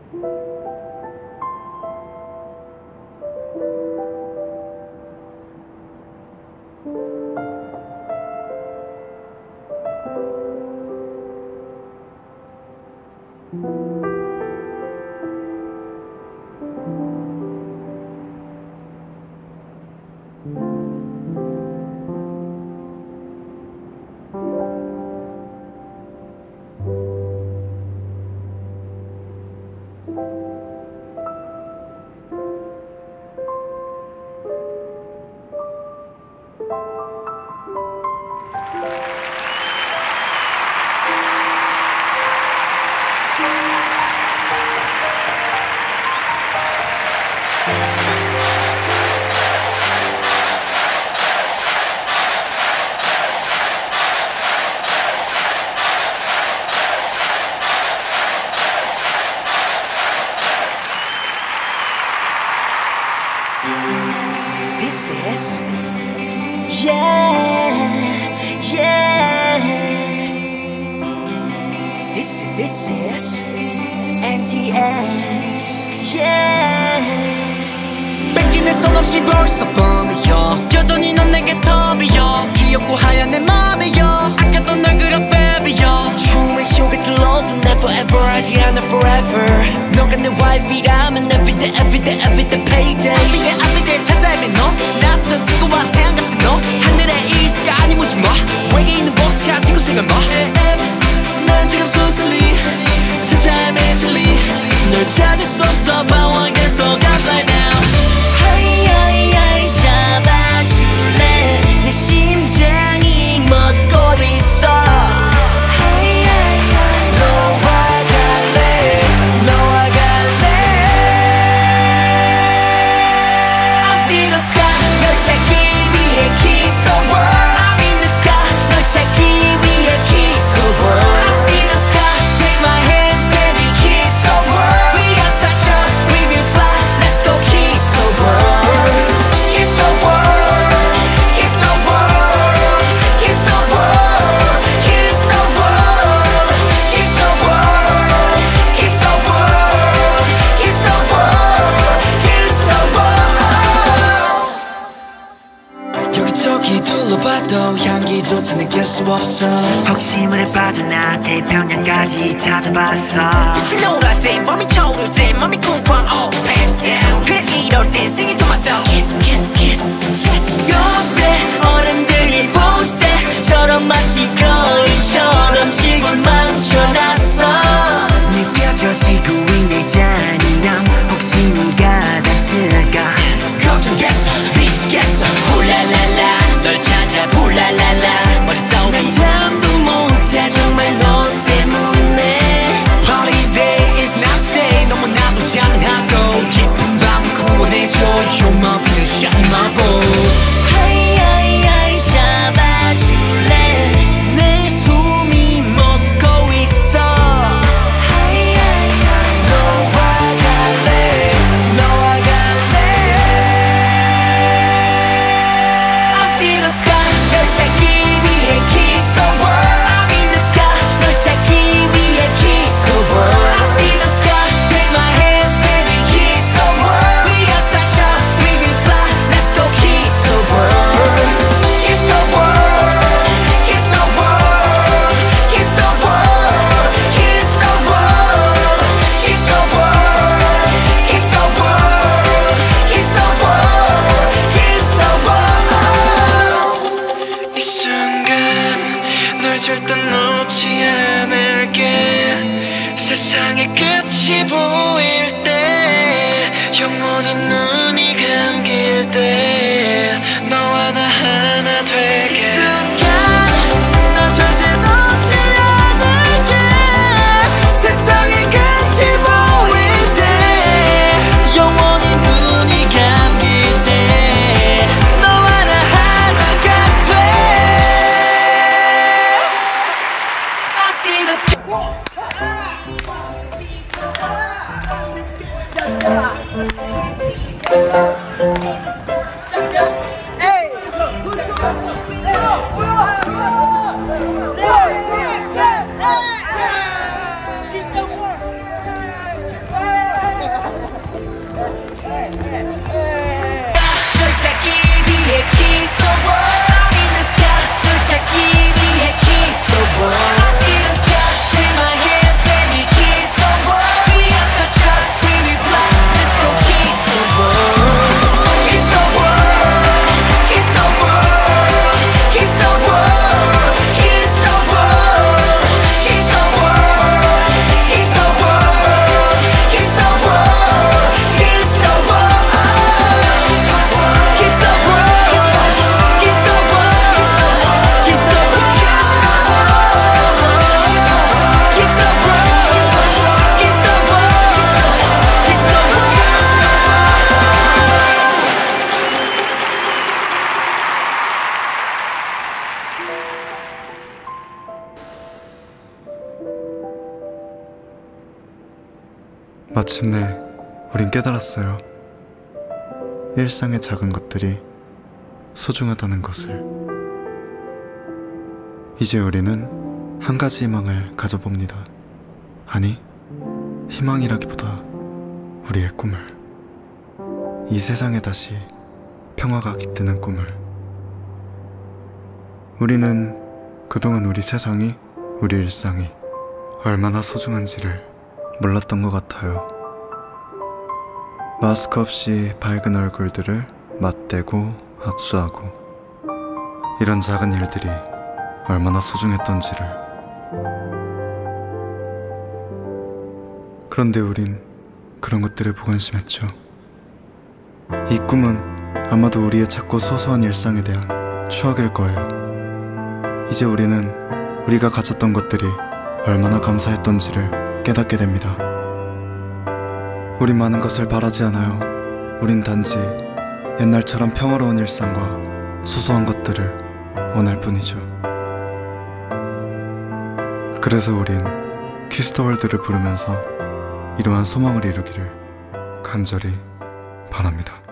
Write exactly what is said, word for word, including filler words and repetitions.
This is, yeah, yeah. This, this is 엔 티 엑스, yeah. 뺏긴 내 손 없이 벌써 봄이여. 여전히 넌 내게 톱이여. 귀엽고 하얀 내 맘이여. 아꼈던 널 그려 baby여. 춤의 쇼 같은 love never ever 하지 않아 forever. 너가 내 wife이라면 everyday everyday everyday payday. everyday everyday 찾아 헤매 너. 낯선 친구와 태양 같은 너. 하늘에 있을까 아니 뭐지 뭐. 외계인은 벅차 지구생활 뭐. 난 지금 순순히 찾아 헤매 줄리. 널 찾을 수 없어 but I guess so got right now. 하이 하이 하이 잡아줄래. 내 심장이 멎고 있어. 하이 하이 하이 너와 갈래. 너와 갈래. I see the sky. 널 찾기 위해 kiss the world. I'm in the sky. 널 찾기 위해 kiss the world. I see the sky. Take my hands baby kiss the world. We are starship. We will fly. Let's go kiss the world. Kiss the world. Kiss the world. Kiss the world. Kiss the world. Kiss the world. Kiss the world. Kiss the world. Kiss the world. 여기저기 둘러봐도 향기조차 느낄 수 없어. 혹시 물에 빠져나 태평양까지 찾아봤어. 빛이 노랄 때 몸이 초를 때 몸이 쿵쾅 up and down. 그래 이럴 땐 singing to myself. Kiss kiss kiss yes. 요새 어른들이 보세처럼 마치 거울처럼 지구를 망쳐놨어. 느껴져 지구인 내 잔인함. 혹시 네가 다칠까 걱정됐어 미치겠어 훌랄랄라. 널 찾아 훌랄랄라. 머릿속에 잠도 못 자 정말 너 때문에. Party's day is not today. 너무 나쁘지 않은 하고 깊은 밤을 구원해줘. You're my being a shiny marble. 하이 하이 하이 잡아줄래. 내 숨이 멎고 있어. 하이 하이 하이 너와 갈래. 너와 갈래. I see the sky. 널 찾기 위해 kiss the world. I'm in the sky. 널 찾기 위해 kiss the world. I see the sky. Take my hands baby kiss the world. We are starship. We will fly. Let's go kiss the world. Kiss the world. Kiss the world. Kiss the world. Kiss the world. Kiss the world. Kiss the world. Kiss the world. Kiss the world. 이 순간 널 절대 놓지 않을게. 세상의 끝이 보일 때 영원히 눈이 감길 때 너와 나 하나 되게. 이 순간 널 절대 놓지 않을게. 세상의 끝이 보일 때 영원히 눈이 감길 때 너와 나 하나가 돼. I see the sky. Hey! 마침내 우린 깨달았어요. 일상의 작은 것들이 소중하다는 것을. 이제 우리는 한 가지 희망을 가져봅니다. 아니, 희망이라기보다 우리의 꿈을. 이 세상에 다시 평화가 깃드는 꿈을. 우리는 그동안 우리 세상이, 우리 일상이 얼마나 소중한지를 몰랐던 것 같아요. 마스크 없이 밝은 얼굴들을 맞대고 악수하고, 이런 작은 일들이 얼마나 소중했던지를. 그런데 우린 그런 것들에 무관심했죠. 이 꿈은 아마도 우리의 작고 소소한 일상에 대한 추억일 거예요. 이제 우리는 우리가 가졌던 것들이 얼마나 감사했던지를 깨닫게 됩니다. 우린 많은 것을 바라지 않아요. 우린 단지 옛날처럼 평화로운 일상과 소소한 것들을 원할 뿐이죠. 그래서 우린 키스 더 월드를 부르면서 이러한 소망을 이루기를 간절히 바랍니다.